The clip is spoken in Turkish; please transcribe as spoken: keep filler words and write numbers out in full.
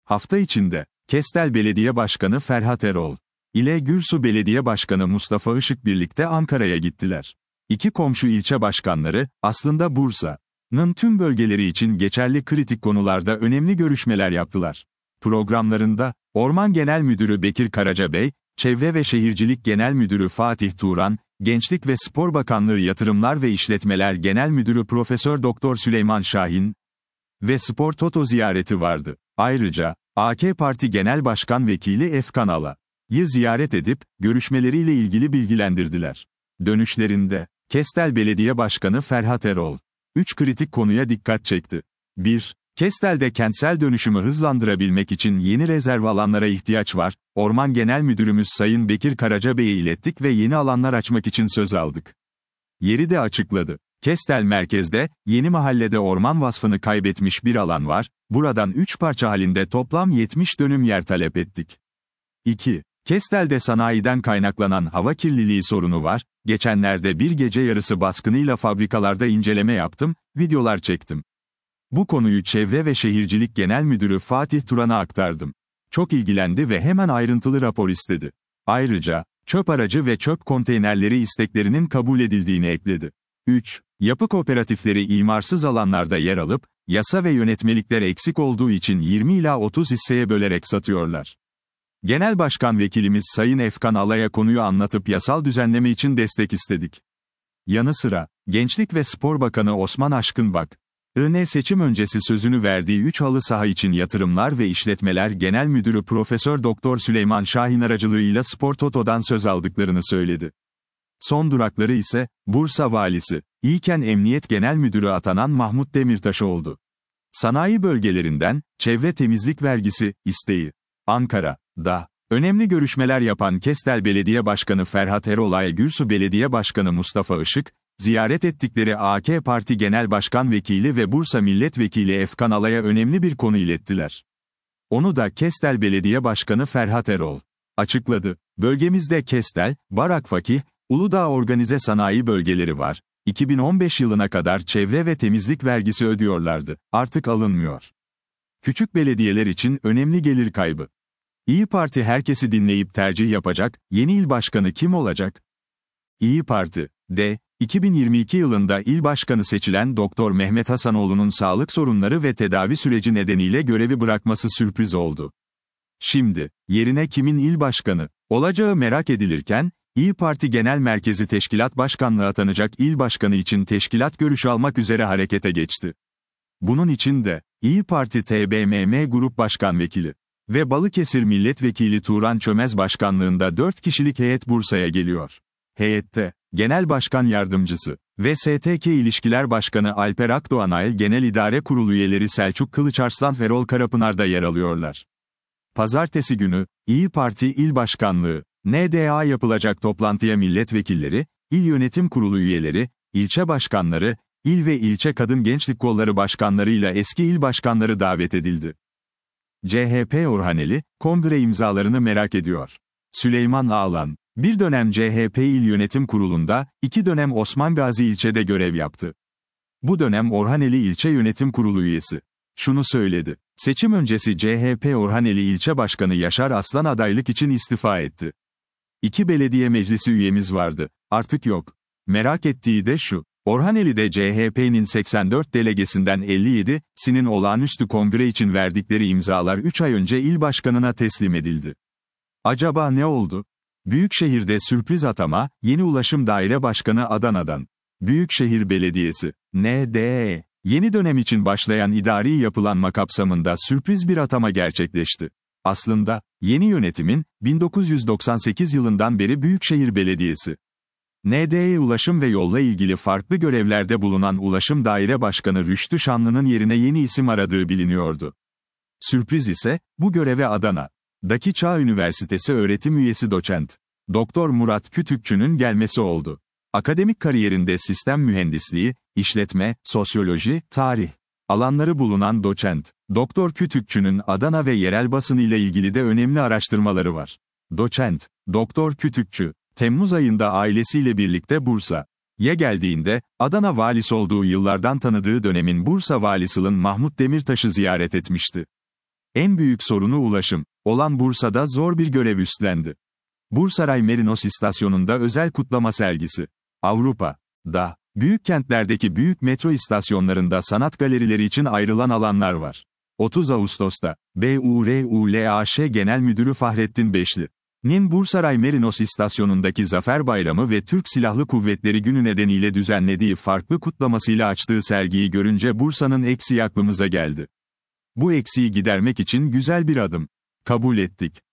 Hafta içinde, Kestel Belediye Başkanı Ferhat Erol ile Gürsu Belediye Başkanı Mustafa Işık birlikte Ankara'ya gittiler. İki komşu ilçe başkanları, aslında Bursa'nın tüm bölgeleri için geçerli kritik konularda önemli görüşmeler yaptılar. Programlarında, Orman Genel Müdürü Bekir Karacabey, Çevre ve Şehircilik Genel Müdürü Fatih Turan, Gençlik ve Spor Bakanlığı Yatırımlar ve İşletmeler Genel Müdürü Profesör Doktor Süleyman Şahin ve Spor Toto ziyareti vardı. Ayrıca, A K Parti Genel Başkan Vekili Efkan Ala'yı ziyaret edip, görüşmeleriyle ilgili bilgilendirdiler. Dönüşlerinde, Kestel Belediye Başkanı Ferhat Erol, üç kritik konuya dikkat çekti. bir Kestel'de kentsel dönüşümü hızlandırabilmek için yeni rezerv alanlara ihtiyaç var, Orman Genel Müdürümüz Sayın Bekir Karacabey'e ilettik ve yeni alanlar açmak için söz aldık. Yeri de açıkladı. Kestel merkezde, Yeni Mahalle'de orman vasfını kaybetmiş bir alan var, buradan üç parça halinde toplam yetmiş dönüm yer talep ettik. iki Kestel'de sanayiden kaynaklanan hava kirliliği sorunu var, geçenlerde bir gece yarısı baskınıyla fabrikalarda inceleme yaptım, videolar çektim. Bu konuyu Çevre ve Şehircilik Genel Müdürü Fatih Turan'a aktardım. Çok ilgilendi ve hemen ayrıntılı rapor istedi. Ayrıca, çöp aracı ve çöp konteynerleri isteklerinin kabul edildiğini ekledi. üç Yapı kooperatifleri imarsız alanlarda yer alıp, yasa ve yönetmelikler eksik olduğu için yirmi ila otuz hisseye bölerek satıyorlar. Genel Başkan Vekilimiz Sayın Efkan Ala'ya konuyu anlatıp yasal düzenleme için destek istedik. Yanı sıra, Gençlik ve Spor Bakanı Osman Aşkınbak, I N seçim öncesi sözünü verdiği üç halı saha için Yatırımlar ve İşletmeler Genel Müdürü Profesör Doktor Süleyman Şahin aracılığıyla Spor Toto'dan söz aldıklarını söyledi. Son durakları ise, Bursa Valisi, İlken Emniyet Genel Müdürü atanan Mahmut Demirtaş oldu. Sanayi bölgelerinden, çevre temizlik vergisi, isteği. Ankara'da, önemli görüşmeler yapan Kestel Belediye Başkanı Ferhat Erol'la Gürsu Belediye Başkanı Mustafa Işık, ziyaret ettikleri A K Parti Genel Başkan Vekili ve Bursa Milletvekili Efkan Ala'ya önemli bir konu ilettiler. Onu da Kestel Belediye Başkanı Ferhat Erol açıkladı. Bölgemizde Kestel, Barakfakih, Uludağ organize sanayi bölgeleri var. iki bin on beş yılına kadar çevre ve temizlik vergisi ödüyorlardı. Artık alınmıyor. Küçük belediyeler için önemli gelir kaybı. İyi Parti herkesi dinleyip tercih yapacak, yeni il başkanı kim olacak? İyi Parti, de, iki bin yirmi iki yılında il başkanı seçilen Doktor Mehmet Hasanoğlu'nun sağlık sorunları ve tedavi süreci nedeniyle görevi bırakması sürpriz oldu. Şimdi, yerine kimin il başkanı olacağı merak edilirken, İyi Parti Genel Merkezi Teşkilat Başkanlığı atanacak il başkanı için teşkilat görüşü almak üzere harekete geçti. Bunun için de, İyi Parti T B M M Grup Başkan Vekili ve Balıkesir Milletvekili Turan Çömez başkanlığında dört kişilik heyet Bursa'ya geliyor. Heyette, Genel Başkan Yardımcısı ve S T K İlişkiler Başkanı Alper Akdoğanay Genel İdare Kurulu üyeleri Selçuk Kılıçarslan ve Erol Karapınar da yer alıyorlar. Pazartesi günü, İyi Parti İl Başkanlığı, N D A yapılacak toplantıya milletvekilleri, İl Yönetim Kurulu üyeleri, ilçe başkanları, il ve ilçe kadın gençlik kolları başkanlarıyla eski il başkanları davet edildi. C H P Orhaneli, kongre imzalarını merak ediyor. Süleyman Ağlan, bir dönem C H P İl Yönetim Kurulu'nda, iki dönem Osman Gazi ilçede görev yaptı. Bu dönem Orhaneli İlçe Yönetim Kurulu üyesi. Şunu söyledi. Seçim öncesi C H P Orhaneli İlçe Başkanı Yaşar Aslan adaylık için istifa etti. İki belediye meclisi üyemiz vardı, artık yok. Merak ettiği de şu, Orhaneli'de C H P'nin seksen dört delegesinden elli yedisinin olağanüstü kongre için verdikleri imzalar üç ay önce il başkanına teslim edildi. Acaba ne oldu? Büyükşehir'de sürpriz atama, yeni Ulaşım Daire Başkanı Adana'dan. Büyükşehir Belediyesi, N D E, yeni dönem için başlayan idari yapılanma kapsamında sürpriz bir atama gerçekleşti. Aslında, yeni yönetimin, bin dokuz yüz doksan sekiz yılından beri Büyükşehir Belediyesi. N D E ulaşım ve yolla ilgili farklı görevlerde bulunan Ulaşım Daire Başkanı Rüştü Şanlı'nın yerine yeni isim aradığı biliniyordu. Sürpriz ise, bu göreve Adana'daki Çağ Üniversitesi öğretim üyesi doçent Doktor Murat Kütükçü'nün gelmesi oldu. Akademik kariyerinde sistem mühendisliği, işletme, sosyoloji, tarih alanları bulunan doçent Doktor Kütükçü'nün Adana ve yerel basını ile ilgili de önemli araştırmaları var. Doçent Doktor Kütükçü, Temmuz ayında ailesiyle birlikte Bursa'ya geldiğinde, Adana valisi olduğu yıllardan tanıdığı dönemin Bursa valisinin Mahmut Demirtaş'ı ziyaret etmişti. En büyük sorunu ulaşım olan Bursa'da zor bir görev üstlendi. Bursaray Merinos İstasyonu'nda özel kutlama sergisi. Avrupa'da, büyük kentlerdeki büyük metro istasyonlarında sanat galerileri için ayrılan alanlar var. otuz Ağustos'ta, BURULAŞ Genel Müdürü Fahrettin Beşli'nin Bursaray Merinos İstasyonu'ndaki Zafer Bayramı ve Türk Silahlı Kuvvetleri Günü nedeniyle düzenlediği farklı kutlamasıyla açtığı sergiyi görünce Bursa'nın eksiği aklımıza geldi. Bu eksiği gidermek için güzel bir adım kabul ettik.